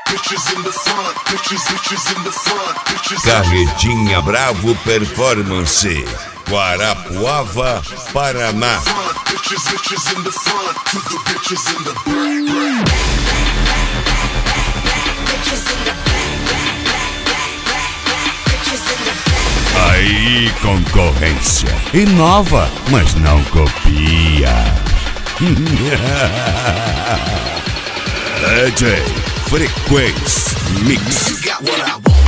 Carretinha Bravo Performance, Guarapuava, Paraná. Aí, concorrência. Inova, mas não copia. DJ Frequência Mix.